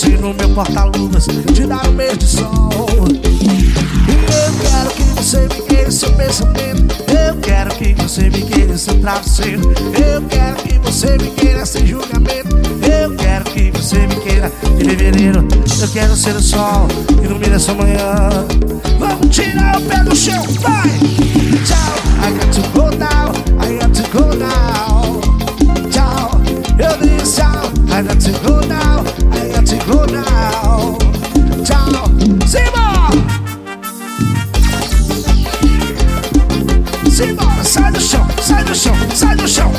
assim no meu porta-luvas, te dar um mês de sol. Eu quero que você me queira seu pensamento, eu quero que você me queira seu travesseiro, eu quero que você me queira sem julgamento, eu quero que você me queira de fevereiro. Eu quero ser o sol que ilumina sua manhã. Vamos tirar o pé do chão, vai! Tchau, I got to go now, I got to go now. Tchau, eu disse tchau, I got to go now, I got to go now. Tchau, simbora! Simbora, sai do chão, sai do chão, sai do chão.